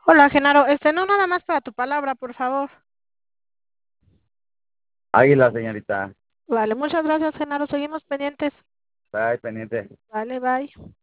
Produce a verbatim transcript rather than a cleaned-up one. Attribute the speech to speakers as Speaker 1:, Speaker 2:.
Speaker 1: Hola, Genaro. Este, no, nada más para tu palabra, por favor.
Speaker 2: Águila, señorita.
Speaker 1: Vale, muchas gracias, Genaro. Seguimos pendientes.
Speaker 2: Está ahí pendiente.
Speaker 1: Vale, bye.